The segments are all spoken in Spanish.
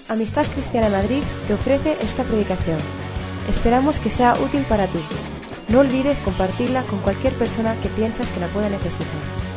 Amistad Cristiana Madrid te ofrece esta predicación. Esperamos que sea útil para ti. No olvides compartirla con cualquier persona que piensas que la pueda necesitar.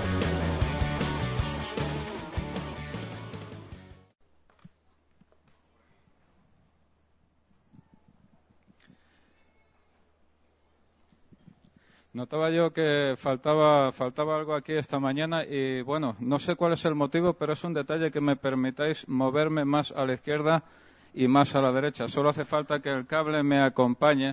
Notaba yo que faltaba algo aquí esta mañana y bueno, no sé cuál es el motivo, pero es un detalle que me permitáis moverme más a la izquierda y más a la derecha. Solo hace falta que el cable me acompañe.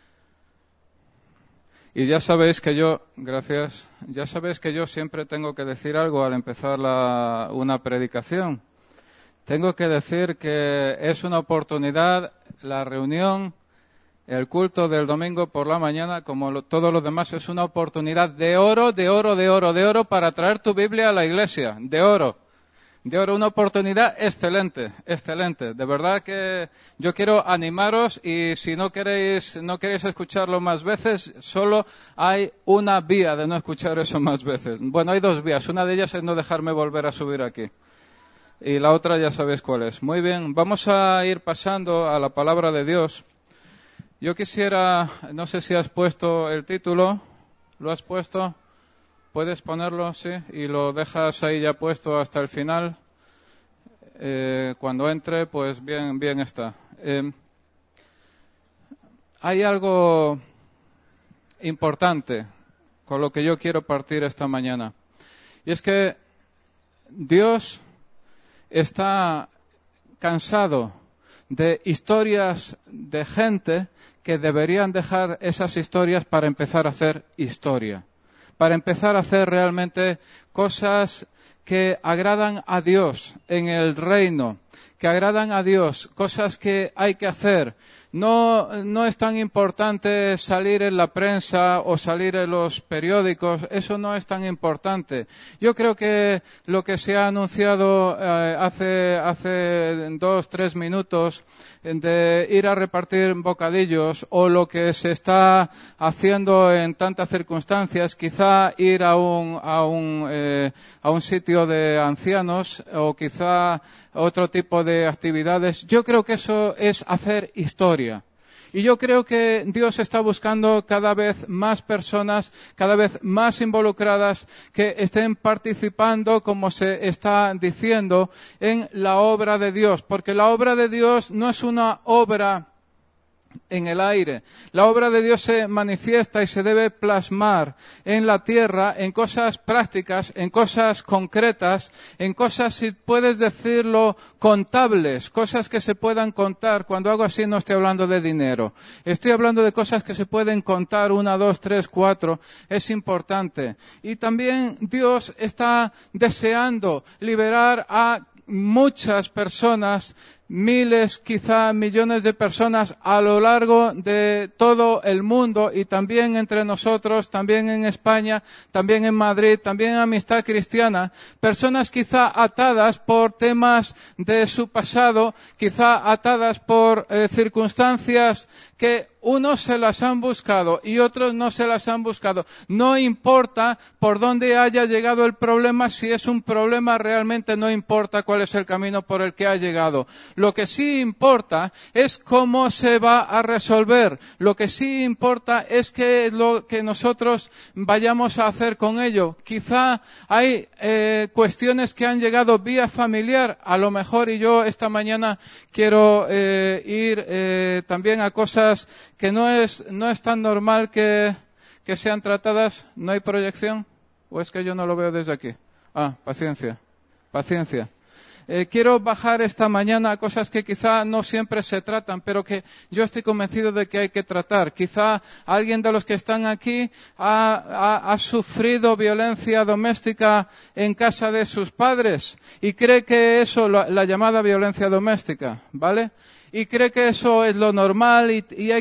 Y ya sabéis que yo siempre tengo que decir algo al empezar una predicación. Tengo que decir que es una oportunidad, la reunión, el culto del domingo por la mañana, como todo lo demás, es una oportunidad de oro para traer tu Biblia a la iglesia, de oro, una oportunidad excelente. De verdad que yo quiero animaros y si no queréis escucharlo más veces, solo hay una vía de no escuchar eso más veces. Bueno, hay dos vías, una de ellas es no dejarme volver a subir aquí. Y la otra ya sabéis cuál es. Muy bien, vamos a ir pasando a la palabra de Dios. Yo quisiera, no sé si has puesto el título, ¿lo has puesto? ¿Puedes ponerlo? Sí, y lo dejas ahí ya puesto hasta el final. Cuando entre, pues bien está. Hay algo importante con lo que yo quiero partir esta mañana. Y es que Dios está cansado de historias de gente que deberían dejar esas historias para empezar a hacer historia, para empezar a hacer realmente cosas que agradan a Dios en el reino, que agradan a Dios, cosas que hay que hacer. No es tan importante salir en la prensa o salir en los periódicos, eso no es tan importante. Yo creo que lo que se ha anunciado hace 2-3 minutos de ir a repartir bocadillos o lo que se está haciendo en tantas circunstancias, quizá ir a un sitio de ancianos o quizá otro tipo de actividades, yo creo que eso es hacer historia. Y yo creo que Dios está buscando cada vez más personas, cada vez más involucradas, que estén participando, como se está diciendo, en la obra de Dios. Porque la obra de Dios no es una obra en el aire. La obra de Dios se manifiesta y se debe plasmar en la tierra, en cosas prácticas, en cosas concretas, en cosas, si puedes decirlo, contables, cosas que se puedan contar. Cuando hago así no estoy hablando de dinero. Estoy hablando de cosas que se pueden contar, 1, 2, 3, 4. Es importante. Y también Dios está deseando liberar a muchas personas, miles, quizá millones de personas a lo largo de todo el mundo y también entre nosotros, también en España, también en Madrid, también en Amistad Cristiana, personas quizá atadas por temas de su pasado, quizá atadas por circunstancias que unos se las han buscado y otros no se las han buscado. No importa por dónde haya llegado el problema, si es un problema realmente no importa cuál es el camino por el que ha llegado. Lo que sí importa es cómo se va a resolver. Lo que sí importa es qué es lo que nosotros vayamos a hacer con ello. Quizá hay cuestiones que han llegado vía familiar, a lo mejor, y yo esta mañana quiero ir también a cosas que no es tan normal que sean tratadas. ¿No hay proyección? ¿O es que yo no lo veo desde aquí? Paciencia. Quiero bajar esta mañana a cosas que quizá no siempre se tratan, pero que yo estoy convencido de que hay que tratar. Quizá alguien de los que están aquí ha sufrido violencia doméstica en casa de sus padres y cree que eso, la llamada violencia doméstica, ¿vale? Y cree que eso es lo normal y hay que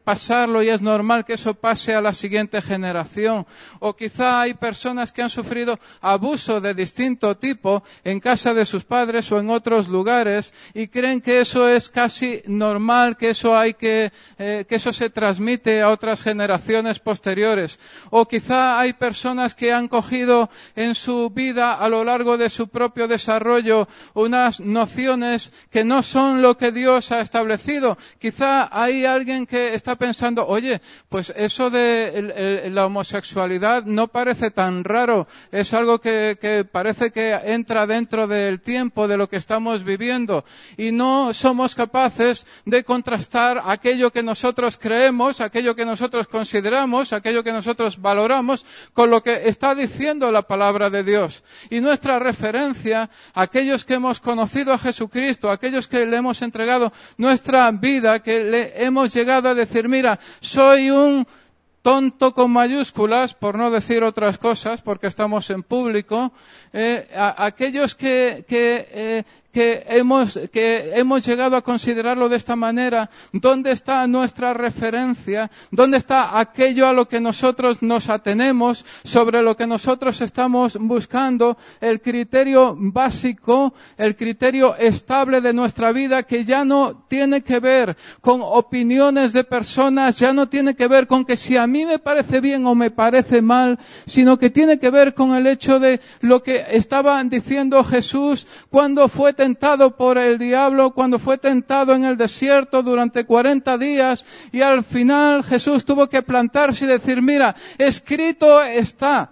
pasarlo y es normal que eso pase a la siguiente generación. O quizá hay personas que han sufrido abuso de distinto tipo en casa de sus padres o en otros lugares y creen que eso es casi normal, que eso que eso se transmite a otras generaciones posteriores. O quizá hay personas que han cogido en su vida a lo largo de su propio desarrollo unas nociones que no son lo que Dios ha establecido. Quizá hay alguien que está pensando, oye, pues eso de la homosexualidad no parece tan raro, es algo que parece que entra dentro del tiempo de lo que estamos viviendo y no somos capaces de contrastar aquello que nosotros creemos, aquello que nosotros consideramos, aquello que nosotros valoramos con lo que está diciendo la palabra de Dios. Y nuestra referencia, aquellos que hemos conocido a Jesucristo, aquellos que le hemos entregado nuestra vida, que le hemos llegado a decir, mira, soy un tonto con mayúsculas, por no decir otras cosas, porque estamos en público, aquellos que hemos llegado a considerarlo de esta manera, ¿dónde está nuestra referencia? ¿Dónde está aquello a lo que nosotros nos atenemos, sobre lo que nosotros estamos buscando, el criterio básico, el criterio estable de nuestra vida, que ya no tiene que ver con opiniones de personas, ya no tiene que ver con que si a mí me parece bien o me parece mal, sino que tiene que ver con el hecho de lo que estaba diciendo Jesús cuando fue tentado por el diablo, cuando fue tentado en el desierto durante 40 días y al final Jesús tuvo que plantarse y decir, mira, escrito está,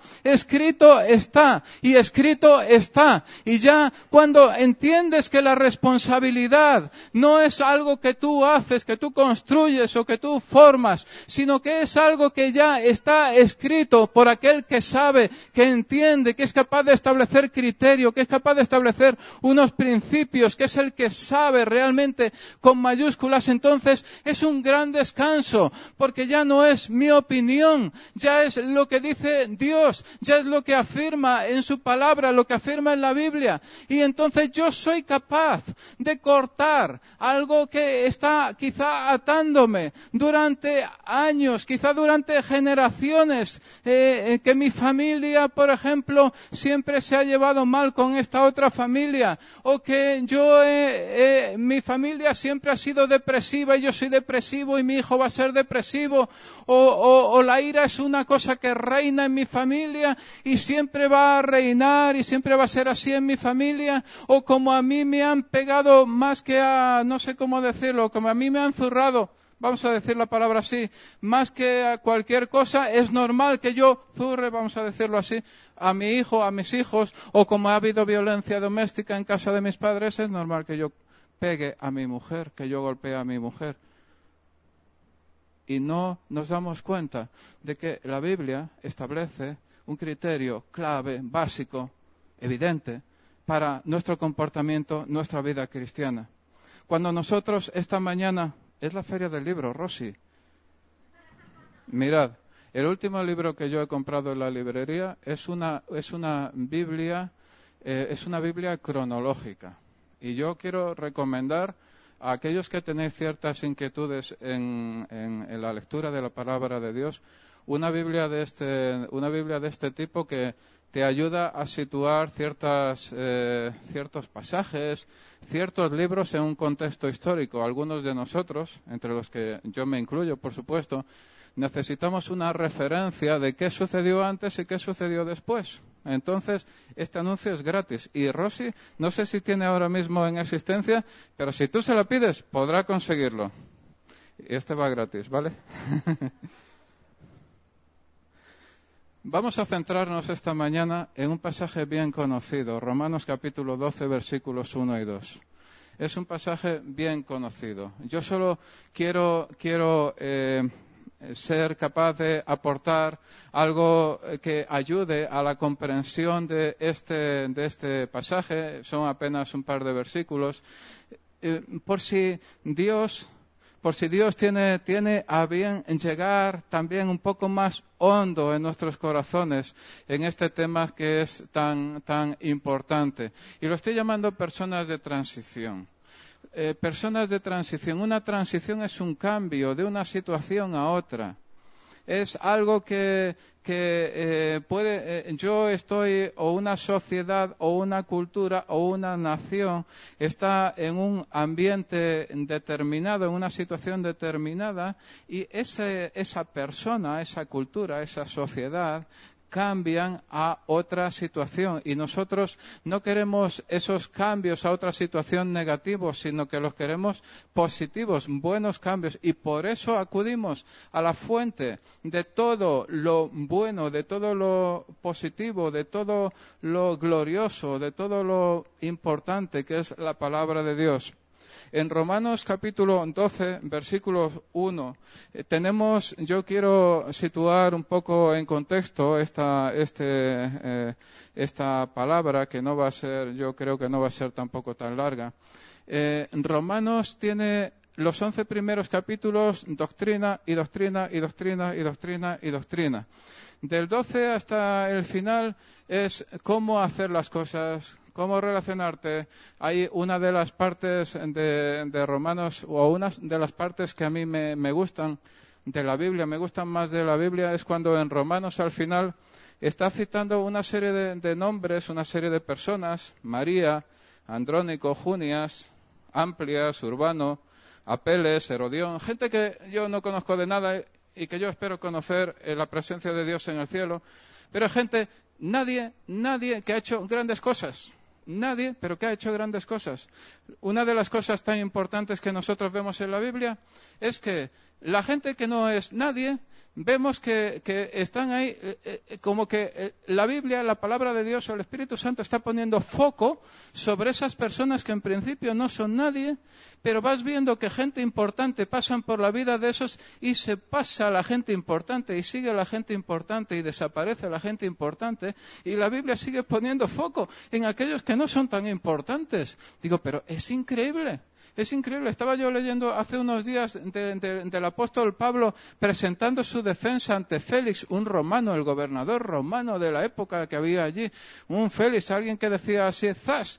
y escrito está. Y ya cuando entiendes que la responsabilidad no es algo que tú haces, que tú construyes o que tú formas, sino que es algo que ya está escrito por aquel que sabe, que entiende, que es capaz de establecer criterio, que es capaz de establecer unos principios, que es el que sabe realmente con mayúsculas, entonces es un gran descanso, porque ya no es mi opinión, ya es lo que dice Dios, ya es lo que afirma en su palabra, lo que afirma en la Biblia, y entonces yo soy capaz de cortar algo que está quizá atándome durante años, quizá durante generaciones, que mi familia, por ejemplo, siempre se ha llevado mal con esta otra familia, o que mi familia siempre ha sido depresiva y yo soy depresivo y mi hijo va a ser depresivo, o la ira es una cosa que reina en mi familia y siempre va a reinar y siempre va a ser así en mi familia, o como a mí me han pegado más que a, no sé cómo decirlo, como a mí me han zurrado, vamos a decir la palabra así, más que a cualquier cosa, es normal que yo zurre, vamos a decirlo así, a mi hijo, a mis hijos, o como ha habido violencia doméstica en casa de mis padres, es normal que yo pegue a mi mujer, que yo golpee a mi mujer. Y no nos damos cuenta de que la Biblia establece un criterio clave, básico, evidente, para nuestro comportamiento, nuestra vida cristiana. Cuando nosotros esta mañana, es la feria del libro, Rosy. Mirad, el último libro que yo he comprado en la librería es una Biblia cronológica. Y yo quiero recomendar a aquellos que tenéis ciertas inquietudes en la lectura de la palabra de Dios, una Biblia de este tipo que te ayuda a situar ciertos pasajes, ciertos libros en un contexto histórico. Algunos de nosotros, entre los que yo me incluyo, por supuesto, necesitamos una referencia de qué sucedió antes y qué sucedió después. Entonces, este anuncio es gratis. Y Rosy, no sé si tiene ahora mismo en existencia, pero si tú se la pides, podrá conseguirlo. Y este va gratis, ¿vale? Vamos a centrarnos esta mañana en un pasaje bien conocido, Romanos capítulo 12, versículos 1 y 2. Es un pasaje bien conocido. Yo solo quiero ser capaz de aportar algo que ayude a la comprensión de este pasaje. Son apenas un par de versículos. Por si Dios tiene a bien llegar también un poco más hondo en nuestros corazones en este tema que es tan importante. Y lo estoy llamando personas de transición. personas de transición. Una transición es un cambio de una situación a otra. Es algo que yo estoy, o una sociedad, o una cultura, o una nación está en un ambiente determinado, en una situación determinada, y esa persona, esa cultura, esa sociedad cambian a otra situación, y nosotros no queremos esos cambios a otra situación negativos, sino que los queremos positivos, buenos cambios, y por eso acudimos a la fuente de todo lo bueno, de todo lo positivo, de todo lo glorioso, de todo lo importante que es la palabra de Dios. En Romanos capítulo 12, versículo 1, yo quiero situar un poco en contexto esta palabra, que no va a ser, yo creo que no va a ser tampoco tan larga. Romanos tiene los 11 primeros capítulos, doctrina y doctrina y doctrina y doctrina y doctrina. Del 12 hasta el final es cómo hacer las cosas, cómo relacionarte. Hay una de las partes de Romanos, o una de las partes que a mí me gustan de la Biblia, me gustan más de la Biblia, es cuando en Romanos al final está citando una serie de nombres, una serie de personas: María, Andrónico, Junias, Amplias, Urbano, Apeles, Herodión, gente que yo no conozco de nada y que yo espero conocer en la presencia de Dios en el cielo, pero gente, nadie que ha hecho grandes cosas. Nadie, pero que ha hecho grandes cosas. Una de las cosas tan importantes que nosotros vemos en la Biblia es que la gente que no es nadie, vemos que están ahí, como que la Biblia, la palabra de Dios o el Espíritu Santo está poniendo foco sobre esas personas que en principio no son nadie, pero vas viendo que gente importante pasan por la vida de esos y se pasa la gente importante y sigue la gente importante y desaparece la gente importante, y la Biblia sigue poniendo foco en aquellos que no son tan importantes. Digo, pero es increíble. Es increíble. Estaba yo leyendo hace unos días del apóstol Pablo presentando su defensa ante Félix, un romano, el gobernador romano de la época que había allí. Un Félix, alguien que decía así, zas,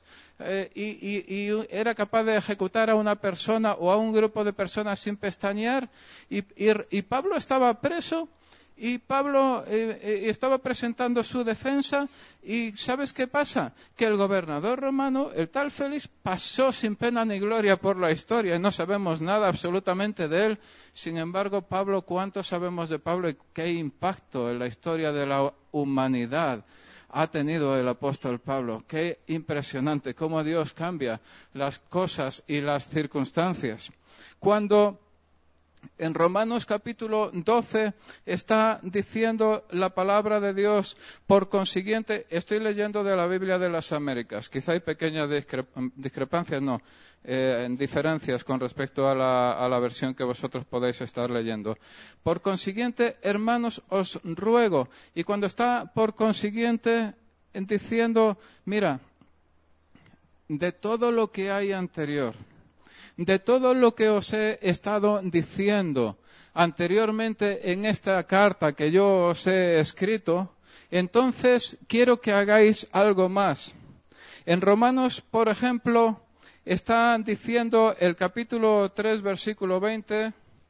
y era capaz de ejecutar a una persona o a un grupo de personas sin pestañear. Y Pablo estaba preso. Y Pablo estaba presentando su defensa, y ¿sabes qué pasa? Que el gobernador romano, el tal Félix, pasó sin pena ni gloria por la historia, y no sabemos nada absolutamente de él. Sin embargo, Pablo, ¿cuánto sabemos de Pablo y qué impacto en la historia de la humanidad ha tenido el apóstol Pablo? Qué impresionante cómo Dios cambia las cosas y las circunstancias. Cuando en Romanos capítulo 12 está diciendo la palabra de Dios, por consiguiente, estoy leyendo de la Biblia de las Américas, quizá hay pequeñas discrepancias, diferencias con respecto a la versión que vosotros podéis estar leyendo. Por consiguiente, hermanos, os ruego, y cuando está por consiguiente diciendo, mira, de todo lo que hay anterior, de todo lo que os he estado diciendo anteriormente en esta carta que yo os he escrito, entonces quiero que hagáis algo más. En Romanos, por ejemplo, está diciendo el capítulo 3, versículo 20,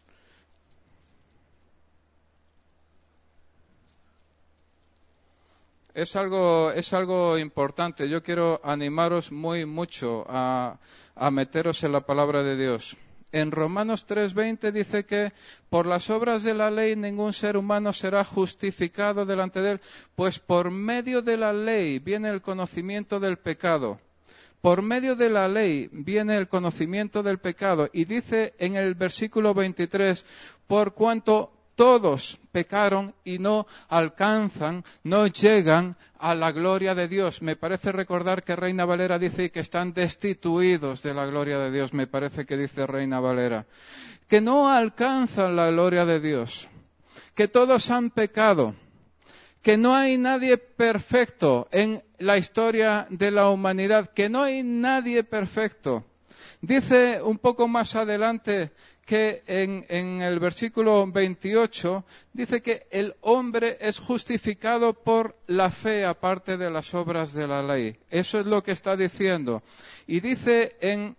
es algo importante. Yo quiero animaros mucho a meteros en la palabra de Dios. En Romanos 3:20 dice que por las obras de la ley ningún ser humano será justificado delante de él, pues por medio de la ley viene el conocimiento del pecado. Por medio de la ley viene el conocimiento del pecado. Y dice en el versículo 23, por cuanto todos pecaron y no alcanzan, no llegan a la gloria de Dios. Me parece recordar que Reina Valera dice que están destituidos de la gloria de Dios. Me parece que dice Reina Valera. Que no alcanzan la gloria de Dios. Que todos han pecado. Que no hay nadie perfecto en la historia de la humanidad. Que no hay nadie perfecto. Dice un poco más adelante que en el versículo 28 dice que el hombre es justificado por la fe aparte de las obras de la ley. Eso es lo que está diciendo. Y dice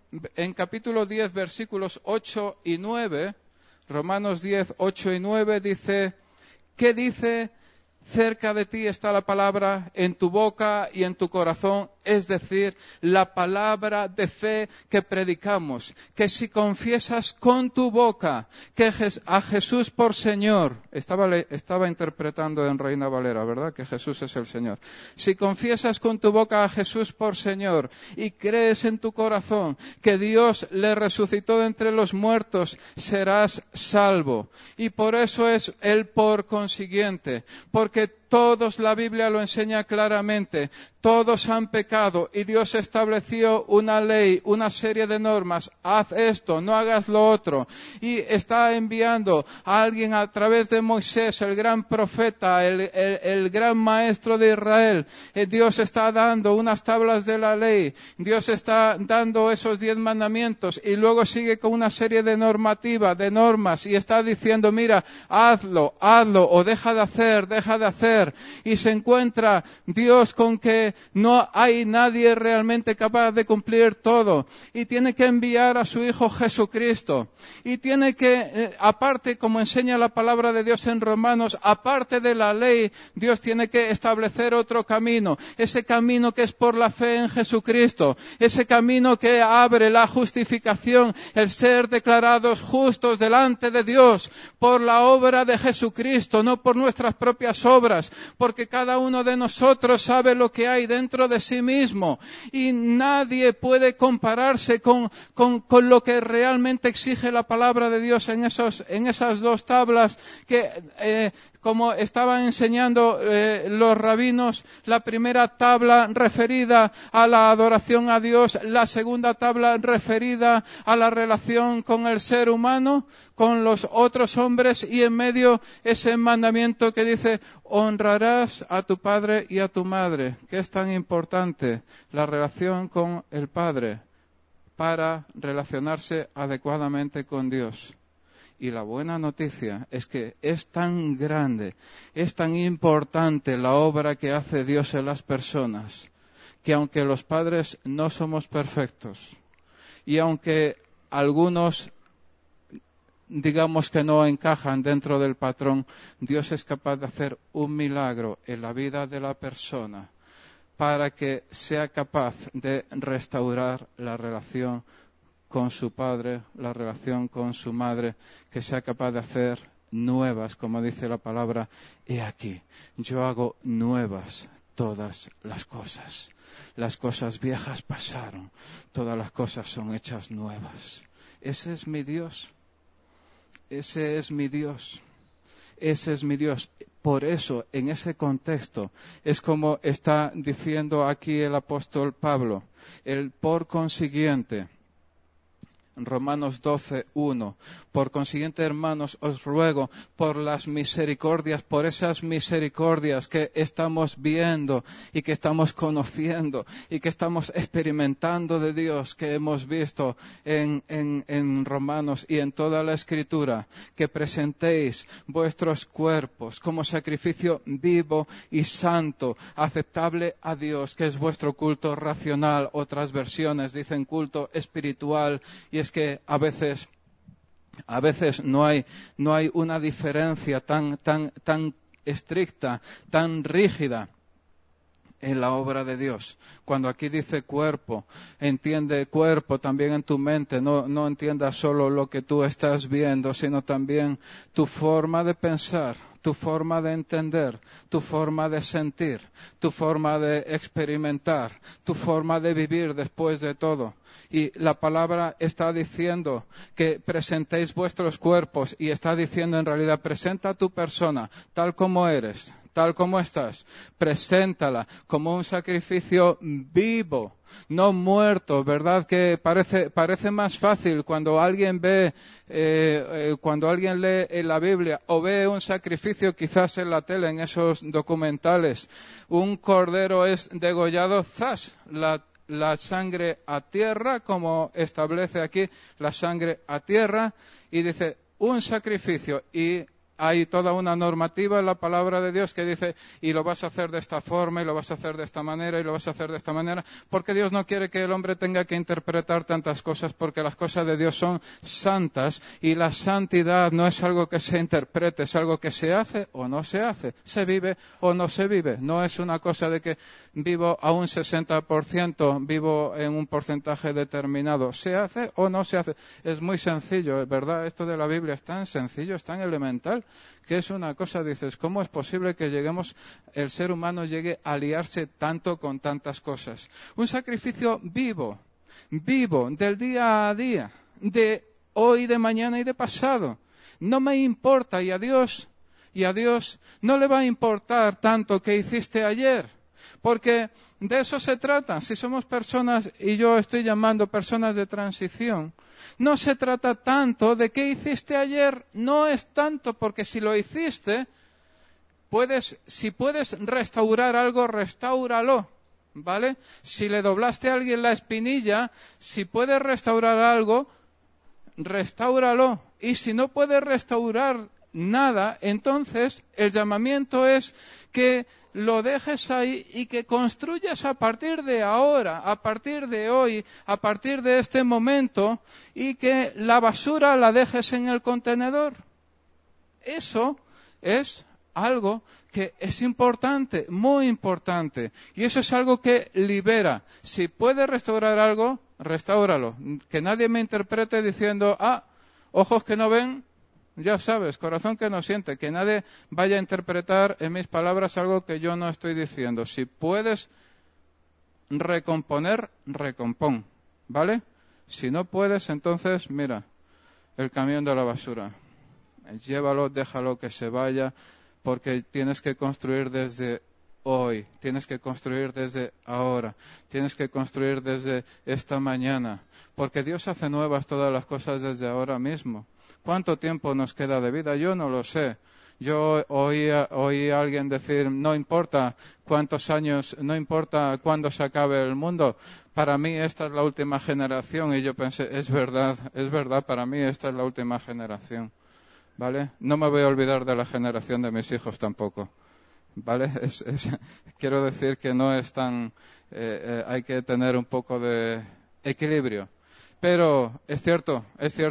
en capítulo 10, versículos 8 y 9, Romanos 10, 8 y 9, dice, ¿qué dice? Cerca de ti está la palabra, en tu boca y en tu corazón, es decir, la palabra de fe que predicamos, que si confiesas con tu boca que a Jesús por Señor, estaba interpretando en Reina Valera, ¿verdad? Que Jesús es el Señor. Si confiesas con tu boca a Jesús por Señor y crees en tu corazón que Dios le resucitó de entre los muertos, serás salvo. Y por eso es el por consiguiente, porque todos, la Biblia lo enseña claramente, todos han pecado y Dios estableció una ley, una serie de normas, haz esto, no hagas lo otro, y está enviando a alguien a través de Moisés, el gran profeta, el gran maestro de Israel. Dios está dando unas tablas de la ley, Dios está dando esos 10 mandamientos y luego sigue con una serie de normativa, de normas, y está diciendo, mira, hazlo, o deja de hacer, y se encuentra Dios con que no hay nadie realmente capaz de cumplir todo, y tiene que enviar a su Hijo Jesucristo, y tiene que, aparte, como enseña la palabra de Dios en Romanos, aparte de la ley, Dios tiene que establecer otro camino, ese camino que es por la fe en Jesucristo, ese camino que abre la justificación, el ser declarados justos delante de Dios por la obra de Jesucristo, no por nuestras propias obras, porque cada uno de nosotros sabe lo que hay dentro de sí mismo y nadie puede compararse con lo que realmente exige la palabra de Dios en esas 2 tablas que como estaban enseñando los rabinos, la primera tabla referida a la adoración a Dios, la segunda tabla referida a la relación con el ser humano, con los otros hombres, y en medio ese mandamiento que dice, honrarás a tu padre y a tu madre, que es tan importante la relación con el Padre para relacionarse adecuadamente con Dios. Y la buena noticia es que es tan grande, es tan importante la obra que hace Dios en las personas, que aunque los padres no somos perfectos, y aunque algunos digamos que no encajan dentro del patrón, Dios es capaz de hacer un milagro en la vida de la persona para que sea capaz de restaurar la relación con su padre, la relación con su madre, que sea capaz de hacer nuevas, como dice la palabra, he aquí, yo hago nuevas todas las cosas viejas pasaron, todas las cosas son hechas nuevas. Ese es mi Dios, ese es mi Dios. Ese es mi Dios. Por eso, en ese contexto, es como está diciendo aquí el apóstol Pablo, el por consiguiente. Romanos 12:1. Por consiguiente, hermanos, os ruego por las misericordias, por esas misericordias que estamos viendo y que estamos conociendo y que estamos experimentando de Dios, que hemos visto en Romanos y en toda la Escritura, que presentéis vuestros cuerpos como sacrificio vivo y santo, aceptable a Dios, que es vuestro culto racional. Otras versiones dicen culto espiritual, y es que a veces no hay una diferencia tan estricta, tan rígida en la obra de Dios. Cuando aquí dice cuerpo, entiende cuerpo también en tu mente, no entiendas solo lo que tú estás viendo, sino también tu forma de pensar, tu forma de entender, tu forma de sentir, tu forma de experimentar, tu forma de vivir después de todo. Y la palabra está diciendo que presentéis vuestros cuerpos, y está diciendo en realidad, presenta tu persona tal como eres, tal como estás, preséntala como un sacrificio vivo, no muerto, ¿verdad? Que parece más fácil cuando alguien lee en la Biblia o ve un sacrificio quizás en la tele, en esos documentales, un cordero es degollado, ¡zas! la sangre a tierra, como establece aquí la sangre a tierra, y dice un sacrificio, y hay toda una normativa en la palabra de Dios que dice, y lo vas a hacer de esta forma, y lo vas a hacer de esta manera, y lo vas a hacer de esta manera, porque Dios no quiere que el hombre tenga que interpretar tantas cosas, porque las cosas de Dios son santas, y la santidad no es algo que se interprete, es algo que se hace o no se hace, se vive o no se vive. No es una cosa de que vivo a un 60%, vivo en un porcentaje determinado, se hace o no se hace. Es muy sencillo, ¿verdad? Esto de la Biblia es tan sencillo, es tan elemental, que es una cosa, dices, ¿cómo es posible que el ser humano llegue a liarse tanto con tantas cosas? Un sacrificio vivo, del día a día, de hoy, de mañana y de pasado. No me importa, y a Dios no le va a importar tanto que hiciste ayer, porque de eso se trata. Si somos personas, y yo estoy llamando personas de transición, no se trata tanto de qué hiciste ayer, no es tanto, porque si lo hiciste, si puedes restaurar algo, restáuralo, ¿vale? Si le doblaste a alguien la espinilla, si puedes restaurar algo, restáuralo. Y si no puedes restaurar nada, entonces el llamamiento es que lo dejes ahí y que construyas a partir de ahora, a partir de hoy, a partir de este momento, y que la basura la dejes en el contenedor. Eso es algo que es importante, muy importante, y eso es algo que libera. Si puedes restaurar algo, restáuralo. Que nadie me interprete diciendo, ojos que no ven, ya sabes, corazón que no siente, que nadie vaya a interpretar en mis palabras algo que yo no estoy diciendo. Si puedes recomponer, recompón, ¿vale? Si no puedes, entonces, mira, el camión de la basura. Llévalo, déjalo que se vaya, porque tienes que construir desde hoy, tienes que construir desde ahora, tienes que construir desde esta mañana, porque Dios hace nuevas todas las cosas desde ahora mismo. ¿Cuánto tiempo nos queda de vida? Yo no lo sé. Yo oí a alguien decir, no importa cuántos años, no importa cuándo se acabe el mundo, para mí esta es la última generación. Y yo pensé, es verdad, para mí esta es la última generación, ¿vale? No me voy a olvidar de la generación de mis hijos tampoco, ¿vale? Quiero decir que no es tan, hay que tener un poco de equilibrio. Pero es cierto,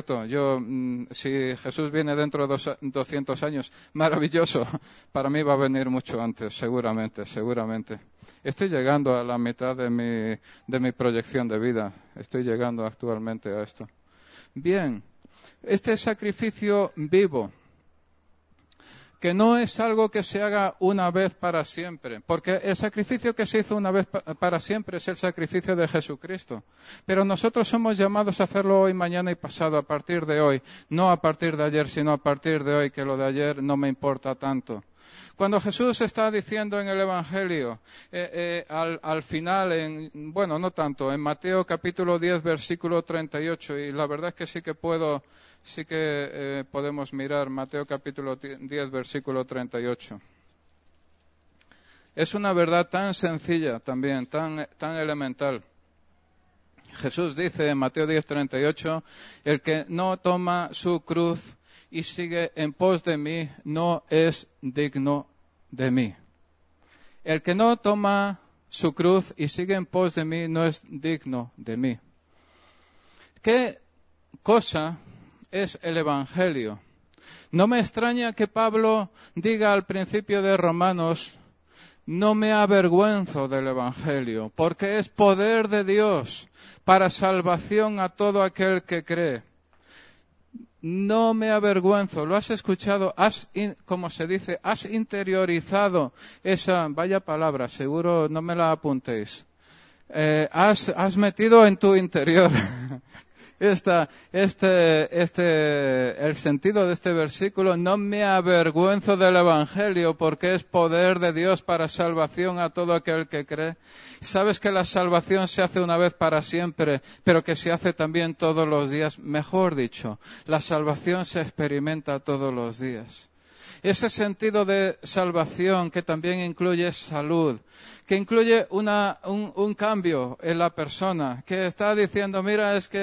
si Jesús viene dentro de 200 años, maravilloso, para mí va a venir mucho antes, seguramente. Estoy llegando a la mitad de mi proyección de vida, estoy llegando actualmente a esto. Bien, este sacrificio vivo, que no es algo que se haga una vez para siempre, porque el sacrificio que se hizo una vez para siempre es el sacrificio de Jesucristo. Pero nosotros somos llamados a hacerlo hoy, mañana y pasado, a partir de hoy, no a partir de ayer, sino a partir de hoy, que lo de ayer no me importa tanto. Cuando Jesús está diciendo en el Evangelio, al final, no tanto, en Mateo capítulo 10, versículo 38, y la verdad es que sí que podemos mirar Mateo capítulo 10, versículo 38. Es una verdad tan sencilla también, tan elemental. Jesús dice en Mateo 10, 38, el que no toma su cruz y sigue en pos de mí, no es digno de mí. El que no toma su cruz y sigue en pos de mí, no es digno de mí. ¿Qué cosa es el Evangelio? No me extraña que Pablo diga al principio de Romanos, no me avergüenzo del Evangelio, porque es poder de Dios para salvación a todo aquel que cree. No me avergüenzo, lo has escuchado, como se dice, has interiorizado esa, vaya palabra, seguro no me la apuntéis, has metido en tu interior el sentido de este versículo, no me avergüenzo del Evangelio porque es poder de Dios para salvación a todo aquel que cree. Sabes que la salvación se hace una vez para siempre, pero que se hace también todos los días. Mejor dicho, la salvación se experimenta todos los días. Ese sentido de salvación que también incluye salud, que incluye un cambio en la persona, que está diciendo, mira, es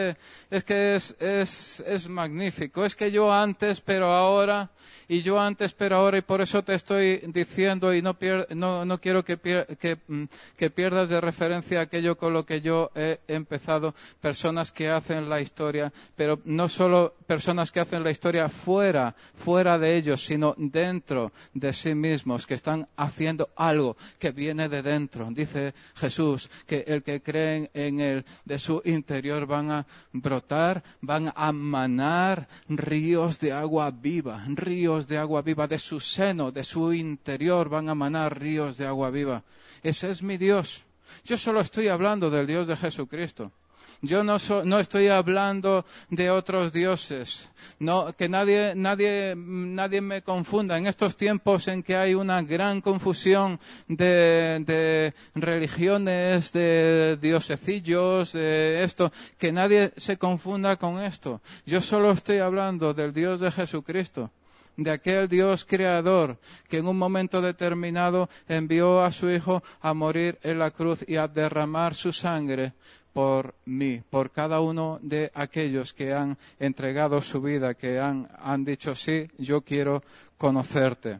magnífico, es que yo antes, pero ahora, y por eso te estoy diciendo y no quiero que pierdas de referencia aquello con lo que yo he empezado, personas que hacen la historia, pero no solo personas que hacen la historia fuera de ellos, sino dentro de sí mismos, que están haciendo algo que viene de dentro. Dice Jesús que el que creen en Él, de su interior van a brotar, van a manar ríos de agua viva, de su seno, de su interior van a manar ríos de agua viva. Ese es mi Dios. Yo solo estoy hablando del Dios de Jesucristo. Yo no estoy hablando de otros dioses. No, que nadie me confunda. En estos tiempos en que hay una gran confusión de religiones, de diosecillos, de esto, que nadie se confunda con esto. Yo solo estoy hablando del Dios de Jesucristo, de aquel Dios creador que en un momento determinado envió a su Hijo a morir en la cruz y a derramar su sangre por mí, por cada uno de aquellos que han entregado su vida, que han dicho, sí, yo quiero conocerte.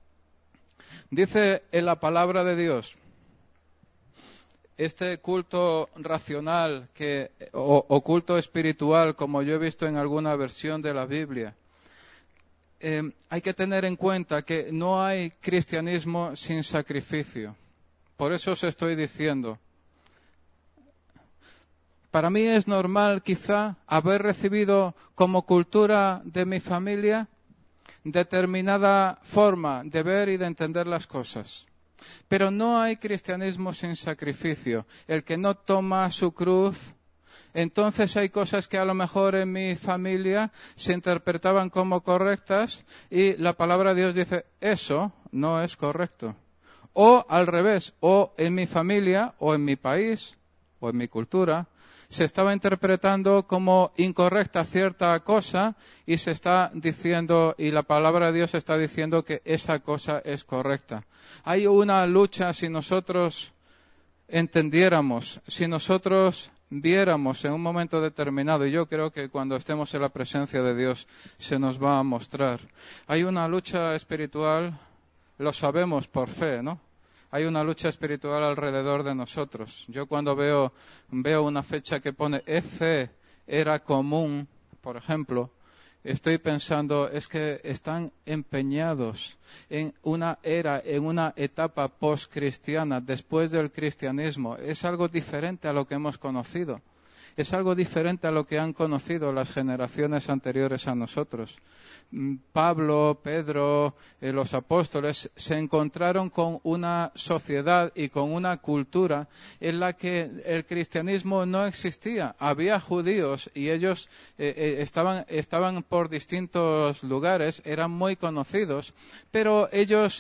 Dice en la palabra de Dios, este culto racional o culto espiritual, como yo he visto en alguna versión de la Biblia, hay que tener en cuenta que no hay cristianismo sin sacrificio. Por eso os estoy diciendo, para mí es normal quizá haber recibido como cultura de mi familia determinada forma de ver y de entender las cosas. Pero no hay cristianismo sin sacrificio. El que no toma su cruz, entonces hay cosas que a lo mejor en mi familia se interpretaban como correctas y la palabra de Dios dice, eso no es correcto. O al revés, o en mi familia, o en mi país, o en mi cultura, se estaba interpretando como incorrecta cierta cosa y se está diciendo, y la palabra de Dios está diciendo que esa cosa es correcta. Hay una lucha, si nosotros entendiéramos, si nosotros viéramos en un momento determinado, y yo creo que cuando estemos en la presencia de Dios se nos va a mostrar. Hay una lucha espiritual, lo sabemos por fe, ¿no? Hay una lucha espiritual alrededor de nosotros. Yo cuando veo una fecha que pone era común, por ejemplo, estoy pensando, es que están empeñados en una etapa post-cristiana, después del cristianismo. Es algo diferente a lo que hemos conocido. Es algo diferente a lo que han conocido las generaciones anteriores a nosotros. Pablo, Pedro, los apóstoles se encontraron con una sociedad y con una cultura en la que el cristianismo no existía. Había judíos y ellos estaban por distintos lugares, eran muy conocidos, pero ellos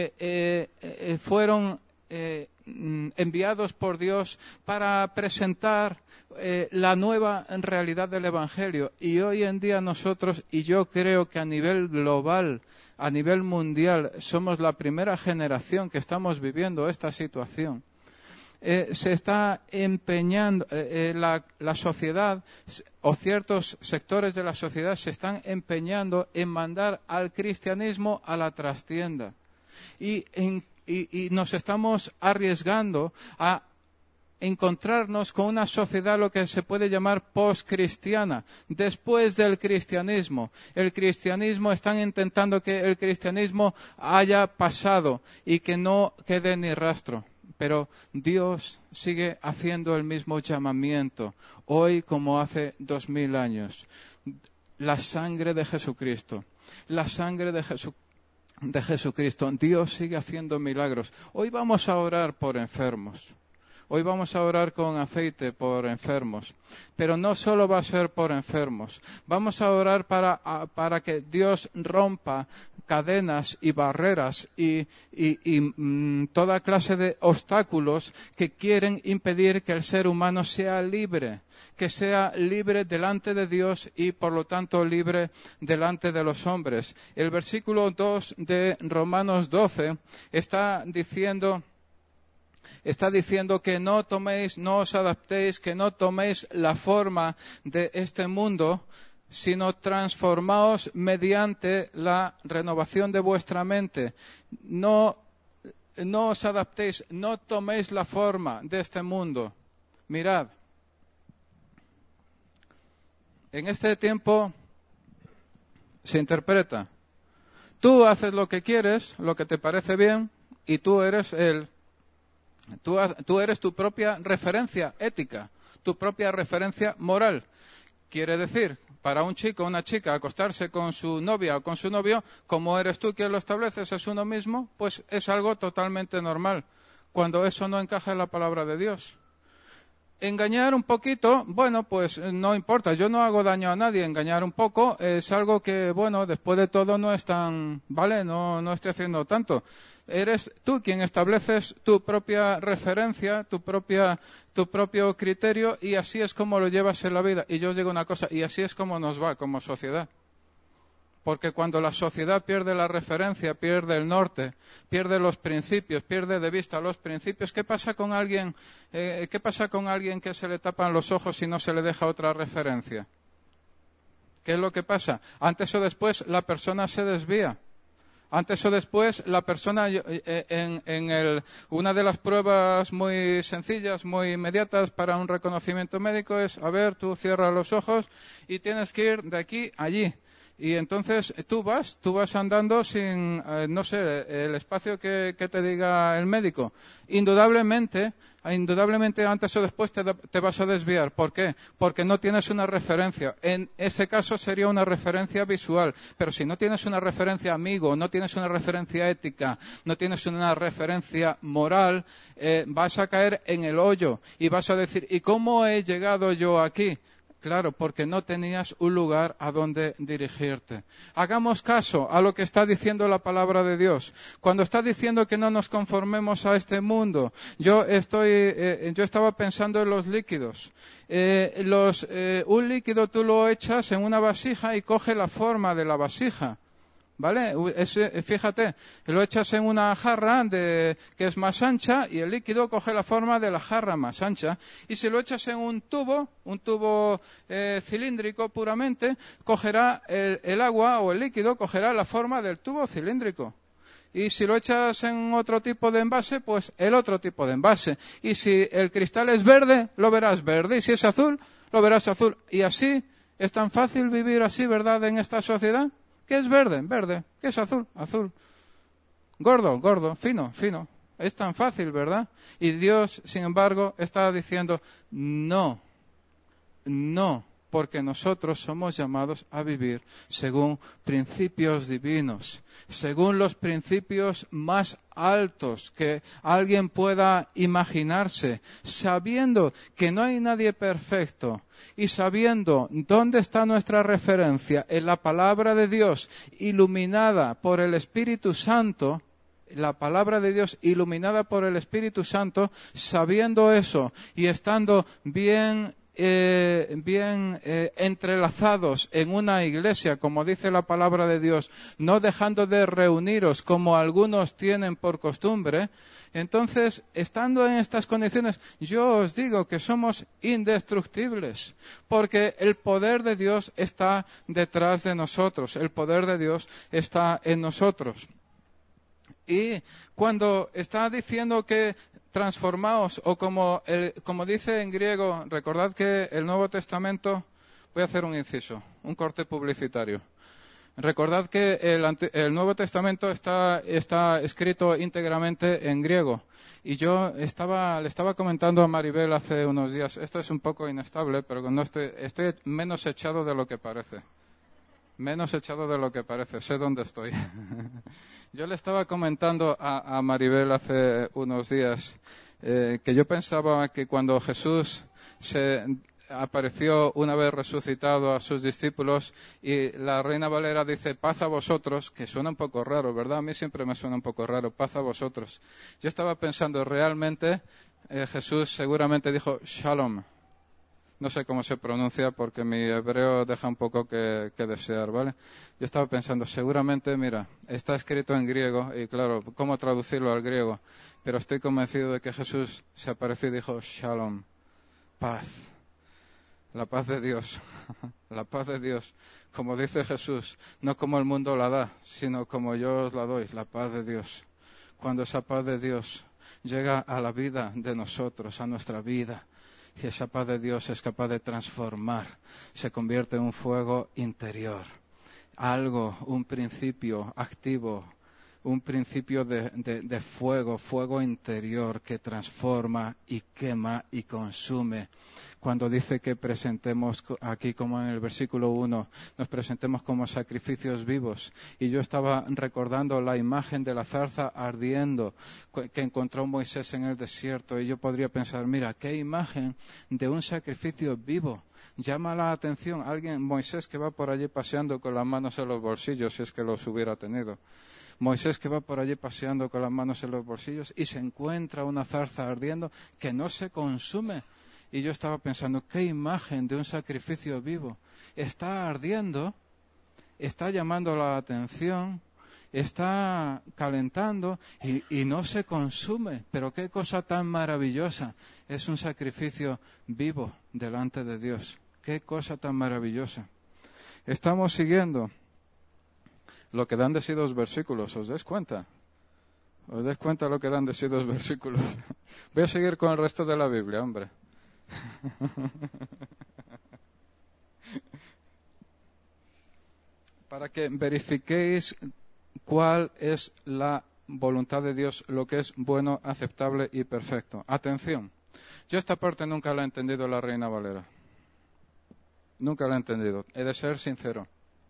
fueron enviados por Dios para presentar la nueva realidad del Evangelio. Y hoy en día nosotros, y yo creo que a nivel global, a nivel mundial, somos la primera generación que estamos viviendo esta situación. Se está empeñando, la sociedad o ciertos sectores de la sociedad se están empeñando en mandar al cristianismo a la trastienda. Y nos estamos arriesgando a encontrarnos con una sociedad lo que se puede llamar post-cristiana, después del cristianismo. El cristianismo, están intentando que el cristianismo haya pasado y que no quede ni rastro. Pero Dios sigue haciendo el mismo llamamiento, hoy como hace 2000 años. La sangre de Jesucristo, la sangre de Jesucristo. Dios sigue haciendo milagros. Hoy vamos a orar por enfermos. Hoy vamos a orar con aceite por enfermos. Pero no solo va a ser por enfermos. Vamos a orar para que Dios rompa cadenas y barreras y toda clase de obstáculos que quieren impedir que el ser humano sea libre, que sea libre delante de Dios y por lo tanto libre delante de los hombres. El versículo 2 de Romanos 12 está diciendo que no os adaptéis, que no toméis la forma de este mundo, sino transformaos mediante la renovación de vuestra mente. No os adaptéis, no toméis la forma de este mundo. Mirad, en este tiempo se interpreta. Tú haces lo que quieres, lo que te parece bien, y tú eres tu propia referencia ética, tu propia referencia moral. Quiere decir, para un chico o una chica acostarse con su novia o con su novio, como eres tú quien lo estableces, es uno mismo, pues es algo totalmente normal, cuando eso no encaja en la palabra de Dios. Engañar un poquito, bueno, pues no importa, yo no hago daño a nadie. Engañar un poco es algo que, bueno, después de todo no es tan, ¿vale? No estoy haciendo tanto. Eres tú quien estableces tu propia referencia, tu propio criterio, y así es como lo llevas en la vida. Y yo os digo una cosa, y así es como nos va como sociedad. Porque cuando la sociedad pierde la referencia, pierde el norte, pierde los principios, pierde de vista los principios, ¿qué pasa con alguien que se le tapan los ojos y no se le deja otra referencia? ¿Qué es lo que pasa? Antes o después la persona se desvía. Antes o después la persona, una de las pruebas muy sencillas, muy inmediatas para un reconocimiento médico es, a ver, tú cierras los ojos y tienes que ir de aquí a allí. Y entonces tú vas andando sin, no sé, el espacio que te diga el médico. Indudablemente antes o después te vas a desviar. ¿Por qué? Porque no tienes una referencia. En ese caso sería una referencia visual. Pero si no tienes una referencia amigo, no tienes una referencia ética, no tienes una referencia moral, vas a caer en el hoyo y vas a decir, ¿y cómo he llegado yo aquí? Claro, porque no tenías un lugar a donde dirigirte. Hagamos caso a lo que está diciendo la palabra de Dios. Cuando está diciendo que no nos conformemos a este mundo, yo estaba pensando en los líquidos. Un líquido tú lo echas en una vasija y coge la forma de la vasija. ¿Vale? Fíjate, lo echas en una jarra que es más ancha y el líquido coge la forma de la jarra más ancha. Y si lo echas en un tubo cilíndrico puramente, cogerá el agua o el líquido cogerá la forma del tubo cilíndrico. Y si lo echas en otro tipo de envase, pues el otro tipo de envase. Y si el cristal es verde, lo verás verde. Y si es azul, lo verás azul. Y así, es tan fácil vivir así, ¿verdad?, en esta sociedad. ¿Qué es verde? Verde. ¿Qué es azul? Azul. Gordo, gordo. Fino, fino. Es tan fácil, ¿verdad? Y Dios, sin embargo, está diciendo, no, porque nosotros somos llamados a vivir según principios divinos, según los principios más altos que alguien pueda imaginarse, sabiendo que no hay nadie perfecto y sabiendo dónde está nuestra referencia en la palabra de Dios iluminada por el Espíritu Santo. La palabra de Dios iluminada por el Espíritu Santo, sabiendo eso y estando bien entrelazados en una iglesia, como dice la palabra de Dios, no dejando de reuniros como algunos tienen por costumbre, entonces, estando en estas condiciones, yo os digo que somos indestructibles, porque el poder de Dios está detrás de nosotros, el poder de Dios está en nosotros. Y cuando está diciendo que transformaos, o como dice en griego, recordad que el Nuevo Testamento, voy a hacer un inciso, un corte publicitario. Recordad que el Nuevo Testamento está escrito íntegramente en griego. Y yo le estaba comentando a Maribel hace unos días, esto es un poco inestable, pero no estoy menos echado de lo que parece. Menos echado de lo que parece, sé dónde estoy. Yo le estaba comentando a Maribel hace unos días que yo pensaba que cuando Jesús se apareció una vez resucitado a sus discípulos y la Reina Valera dice paz a vosotros, que suena un poco raro, ¿verdad? A mí siempre me suena un poco raro, paz a vosotros. Yo estaba pensando realmente, Jesús seguramente dijo shalom. No sé cómo se pronuncia porque mi hebreo deja un poco que desear, ¿vale? Yo estaba pensando, seguramente, mira, está escrito en griego y claro, ¿cómo traducirlo al griego? Pero estoy convencido de que Jesús se apareció y dijo shalom, paz. La paz de Dios, la paz de Dios, como dice Jesús, no como el mundo la da, sino como yo os la doy, la paz de Dios. Cuando esa paz de Dios llega a la vida de nosotros, a nuestra vida, y esa paz de Dios es capaz de transformar, se convierte en un fuego interior, algo, un principio activo, un principio de fuego interior que transforma y quema y consume. Cuando dice que presentemos aquí, como en el versículo 1, nos presentemos como sacrificios vivos. Y yo estaba recordando la imagen de la zarza ardiendo que encontró Moisés en el desierto. Y yo podría pensar, mira, qué imagen de un sacrificio vivo. Llama la atención alguien, Moisés, que va por allí paseando con las manos en los bolsillos, si es que los hubiera tenido. Moisés que va por allí paseando con las manos en los bolsillos y se encuentra una zarza ardiendo que no se consume. Y yo estaba pensando, qué imagen de un sacrificio vivo. Está ardiendo, está llamando la atención, está calentando y no se consume. Pero qué cosa tan maravillosa. Es un sacrificio vivo delante de Dios. Qué cosa tan maravillosa. Estamos siguiendo lo que dan de sí 2 versículos, ¿os dais cuenta? ¿Os dais cuenta lo que dan de sí 2 versículos? Voy a seguir con el resto de la Biblia, hombre. Para que verifiquéis cuál es la voluntad de Dios, lo que es bueno, aceptable y perfecto. Atención, yo esta parte nunca la he entendido la Reina Valera. Nunca la he entendido, he de ser sincero.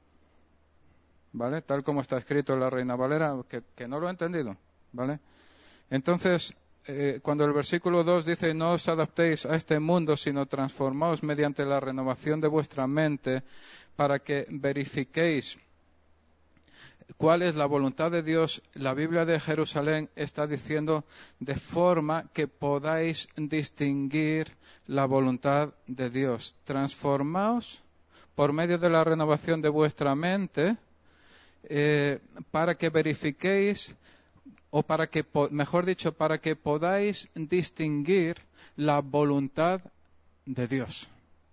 ¿Vale? Tal como está escrito en la Reina Valera, que no lo he entendido, ¿vale? Entonces, cuando el versículo 2 dice, no os adaptéis a este mundo, sino transformaos mediante la renovación de vuestra mente, para que verifiquéis cuál es la voluntad de Dios, la Biblia de Jerusalén está diciendo de forma que podáis distinguir la voluntad de Dios. Transformaos por medio de la renovación de vuestra mente, para que verifiquéis, o para que, mejor dicho, para que podáis distinguir la voluntad de Dios.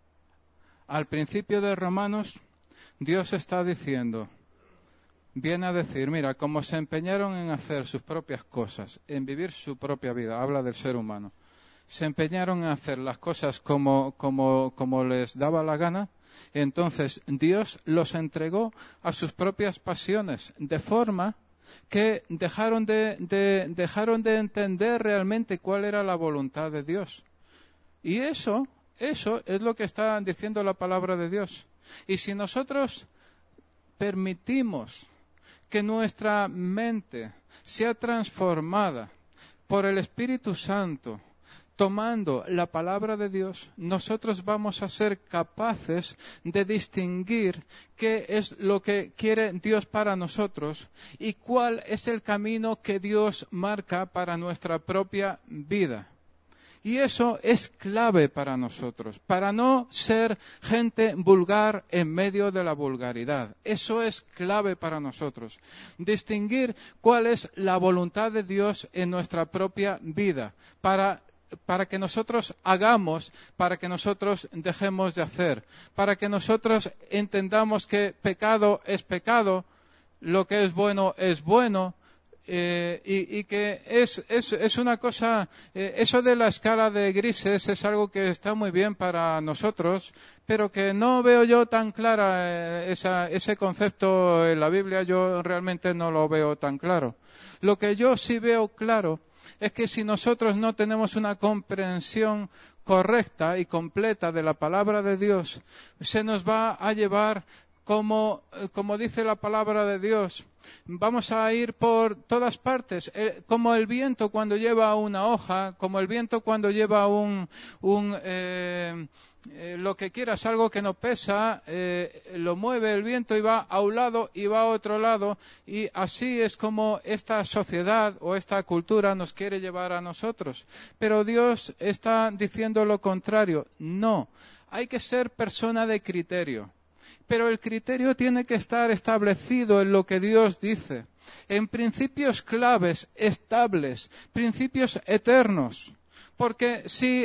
Al principio de Romanos, Dios está diciendo, viene a decir, mira, como se empeñaron en hacer sus propias cosas, en vivir su propia vida, habla del ser humano, se empeñaron en hacer las cosas como les daba la gana. Entonces Dios los entregó a sus propias pasiones, de forma que dejaron de entender realmente cuál era la voluntad de Dios. Y eso es lo que está diciendo la palabra de Dios. Y si nosotros permitimos que nuestra mente sea transformada por el Espíritu Santo, tomando la palabra de Dios, nosotros vamos a ser capaces de distinguir qué es lo que quiere Dios para nosotros y cuál es el camino que Dios marca para nuestra propia vida. Y eso es clave para nosotros, para no ser gente vulgar en medio de la vulgaridad. Eso es clave para nosotros. Distinguir cuál es la voluntad de Dios en nuestra propia vida, para que nosotros hagamos, para que nosotros dejemos de hacer, para que nosotros entendamos que pecado es pecado, lo que es bueno, y que es una cosa, eso de la escala de grises es algo que está muy bien para nosotros, pero que no veo yo tan clara ese concepto en la Biblia, yo realmente no lo veo tan claro. Lo que yo sí veo claro es que si nosotros no tenemos una comprensión correcta y completa de la palabra de Dios, se nos va a llevar, como dice la palabra de Dios, Vamos a ir por todas partes, como el viento cuando lleva una hoja, como el viento cuando lleva lo que quieras, algo que no pesa, lo mueve el viento y va a un lado y va a otro lado, y así es como esta sociedad o esta cultura nos quiere llevar a nosotros. Pero Dios está diciendo lo contrario. No, hay que ser persona de criterio. Pero el criterio tiene que estar establecido en lo que Dios dice, en principios claves, estables, principios eternos. Porque si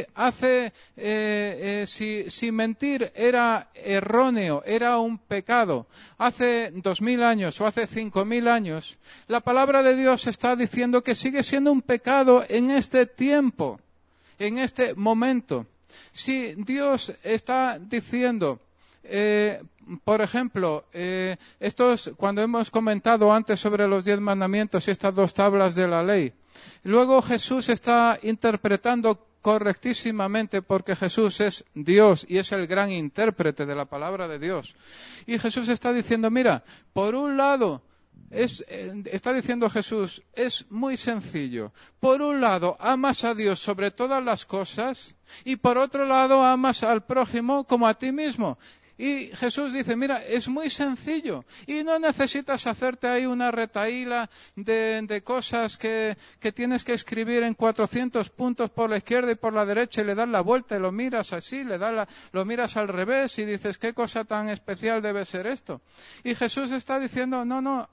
mentir era erróneo, era un pecado, hace 2000 años o hace 5000 años, la palabra de Dios está diciendo que sigue siendo un pecado en este tiempo, en este momento. Si Dios está diciendo, por ejemplo, cuando hemos comentado antes sobre los 10 mandamientos y estas 2 tablas de la ley, luego Jesús está interpretando correctísimamente, porque Jesús es Dios y es el gran intérprete de la palabra de Dios. Y Jesús está diciendo, mira, por un lado, está diciendo Jesús, es muy sencillo. Por un lado, amas a Dios sobre todas las cosas, y por otro lado, amas al prójimo como a ti mismo. Y Jesús dice, mira, es muy sencillo y no necesitas hacerte ahí una retahíla de cosas que tienes que escribir en 400 puntos por la izquierda y por la derecha y le das la vuelta y lo miras así, lo miras al revés y dices, ¿qué cosa tan especial debe ser esto? Y Jesús está diciendo, no,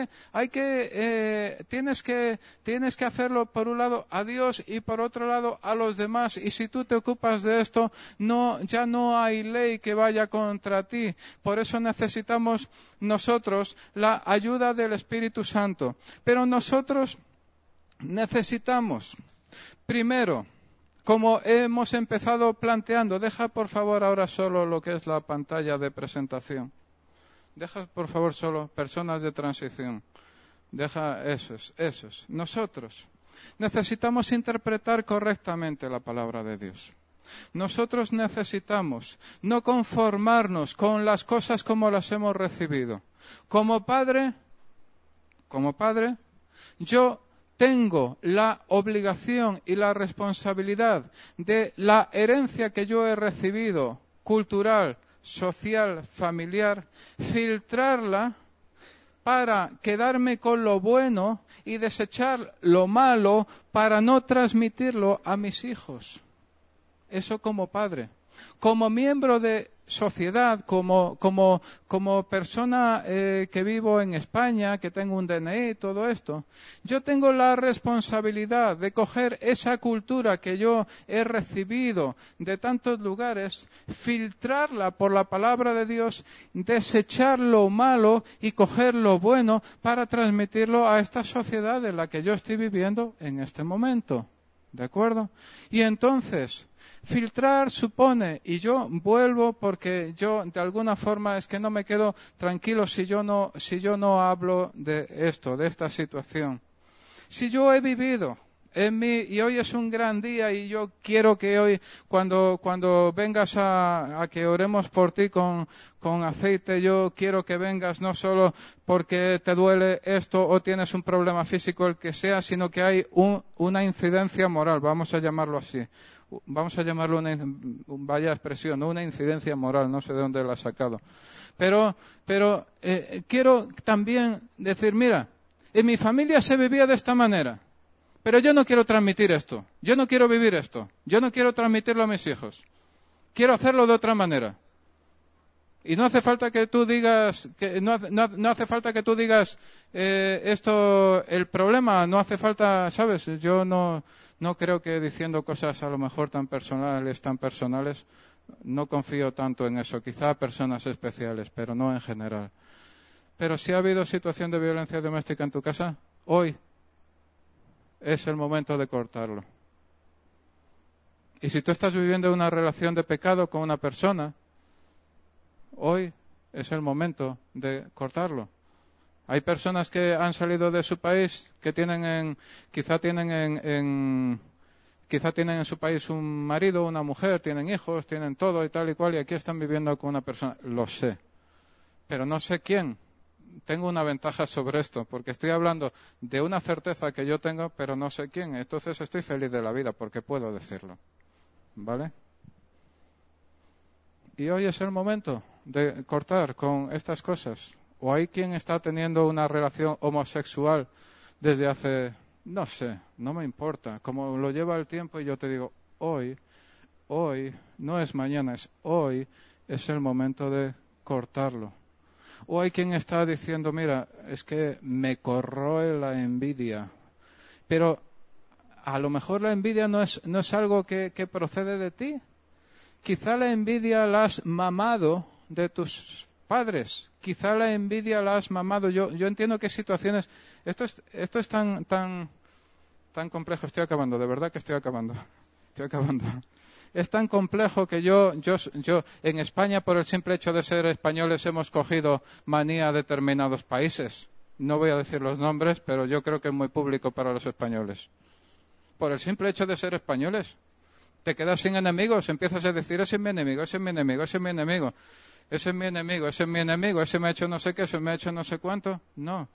tienes que hacerlo por un lado a Dios y por otro lado a los demás, y si tú te ocupas de esto, ya no hay ley que vaya contra ti. Por eso necesitamos nosotros la ayuda del Espíritu Santo. Pero nosotros necesitamos, primero, como hemos empezado planteando, deja por favor ahora solo lo que es la pantalla de presentación. Deja por favor solo personas de transición. Deja esos. Nosotros necesitamos interpretar correctamente la palabra de Dios. Nosotros necesitamos no conformarnos con las cosas como las hemos recibido. Como padre, yo tengo la obligación y la responsabilidad de la herencia que yo he recibido, cultural, social, familiar, filtrarla para quedarme con lo bueno y desechar lo malo para no transmitirlo a mis hijos. Eso como padre. Como miembro de sociedad, como persona que vivo en España, que tengo un DNI y todo esto, yo tengo la responsabilidad de coger esa cultura que yo he recibido de tantos lugares, filtrarla por la palabra de Dios, desechar lo malo y coger lo bueno para transmitirlo a esta sociedad en la que yo estoy viviendo en este momento. ¿De acuerdo? Y entonces, filtrar supone, y yo vuelvo porque yo de alguna forma es que no me quedo tranquilo si yo no hablo de esto, de esta situación. Si yo he vivido y hoy es un gran día y yo quiero que hoy cuando vengas a que oremos por ti con aceite, yo quiero que vengas no solo porque te duele esto o tienes un problema físico, el que sea, sino que hay una incidencia moral, vamos a llamarlo así. Vamos a llamarlo vaya expresión, ¿no? Una incidencia moral, no sé de dónde la ha sacado. Pero quiero también decir, mira, en mi familia se vivía de esta manera, pero yo no quiero transmitir esto, yo no quiero vivir esto, yo no quiero transmitirlo a mis hijos, quiero hacerlo de otra manera. Y no hace falta que tú digas, no hace falta que tú digas esto, el problema, no hace falta, ¿sabes? Yo no creo que diciendo cosas a lo mejor tan personales, no confío tanto en eso. Quizá personas especiales, pero no en general. Pero si ha habido situación de violencia doméstica en tu casa, hoy es el momento de cortarlo. Y si tú estás viviendo una relación de pecado con una persona, hoy es el momento de cortarlo. Hay personas que han salido de su país que quizá tienen en su país un marido, una mujer, tienen hijos, tienen todo y tal y cual, y aquí están viviendo con una persona. Lo sé. Pero no sé quién tengo una ventaja sobre esto, porque estoy hablando de una certeza que yo tengo, pero no sé quién. Entonces estoy feliz de la vida porque puedo decirlo. ¿Vale? Y hoy es el momento de cortar con estas cosas. O hay quien está teniendo una relación homosexual desde hace, no sé, no me importa, como lo lleva el tiempo, y yo te digo, hoy, no es mañana, es hoy, es el momento de cortarlo. O hay quien está diciendo, mira, es que me corroe la envidia. Pero a lo mejor la envidia no es algo que procede de ti. Quizá la envidia la has mamado de tus padres. Quizá la envidia la has mamado. Yo entiendo que situaciones... Esto es tan complejo. Estoy acabando, de verdad que estoy acabando. Es tan complejo que yo en España, por el simple hecho de ser españoles, hemos cogido manía a determinados países. No voy a decir los nombres, pero yo creo que es muy público para los españoles. Por el simple hecho de ser españoles. Te quedas sin enemigos, empiezas a decir, ese es mi enemigo, ese es mi enemigo, ese es mi enemigo, ese es mi enemigo, ese es mi enemigo, ese me ha hecho no sé qué, ese me ha hecho no sé cuánto. No,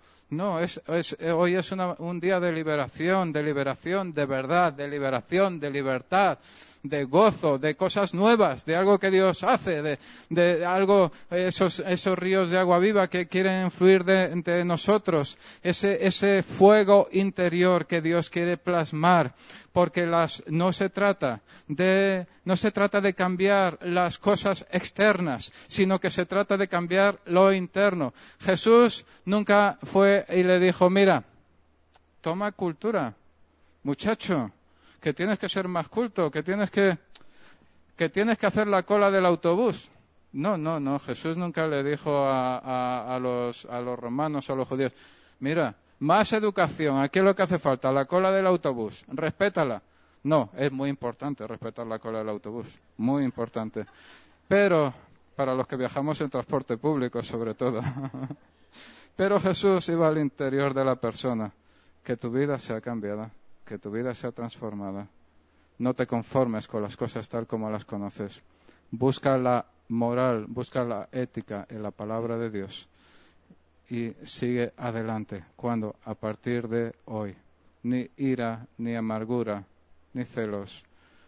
hoy es un día de liberación, de verdad, de liberación, de libertad, de gozo, de cosas nuevas, de algo que Dios hace, de algo, esos ríos de agua viva que quieren fluir de nosotros, ese fuego interior que Dios quiere plasmar, porque no se trata de cambiar las cosas externas, sino que se trata de cambiar lo interno. Jesús nunca fue y le dijo, mira, toma cultura, muchacho, que tienes que ser más culto, que tienes que hacer la cola del autobús. No, Jesús nunca le dijo a los romanos o a los judíos, mira, más educación, aquí es lo que hace falta, la cola del autobús, respétala. No, es muy importante respetar la cola del autobús, muy importante. Pero para los que viajamos en transporte público, sobre todo. Pero Jesús iba al interior de la persona, que tu vida sea cambiada, que tu vida sea transformada. No te conformes con las cosas tal como las conoces. Busca la moral, busca la ética en la palabra de Dios y sigue adelante. Cuando a partir de hoy, ni ira, ni amargura, ni celos,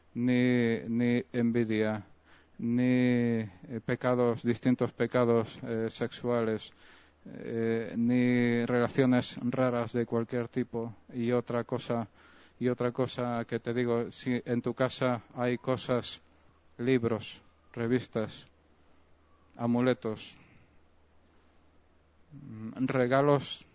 ni envidia, ni distintos pecados sexuales, ni relaciones raras de cualquier tipo. Y otra cosa que te digo, si en tu casa hay cosas, libros, revistas, amuletos, regalos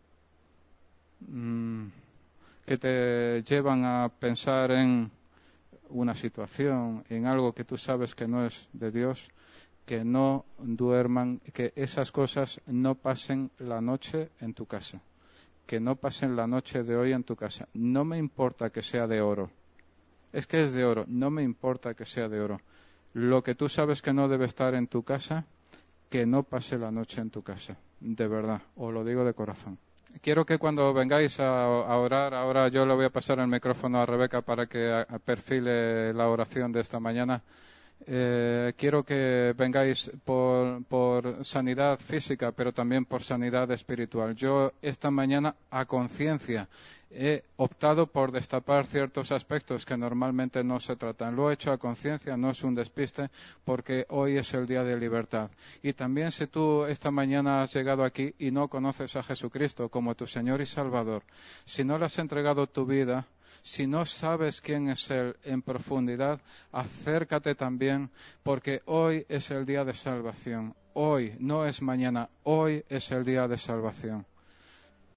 que te llevan a pensar en una situación, en algo que tú sabes que no es de Dios, que no duerman, que esas cosas no pasen la noche en tu casa, que no pasen la noche de hoy en tu casa. No me importa que sea de oro, es que es de oro, no me importa que sea de oro. Lo que tú sabes que no debe estar en tu casa, que no pase la noche en tu casa, de verdad, os lo digo de corazón. Quiero que cuando vengáis a orar, ahora yo le voy a pasar el micrófono a Rebeca para que perfile la oración de esta mañana. Quiero que vengáis por sanidad física, pero también por sanidad espiritual. Yo esta mañana, a conciencia, he optado por destapar ciertos aspectos que normalmente no se tratan. Lo he hecho a conciencia, no es un despiste, porque hoy es el día de libertad. Y también si tú esta mañana has llegado aquí y no conoces a Jesucristo como tu Señor y Salvador, si no le has entregado tu vida, si no sabes quién es Él en profundidad, acércate también, porque hoy es el día de salvación. Hoy, no es mañana, hoy es el día de salvación.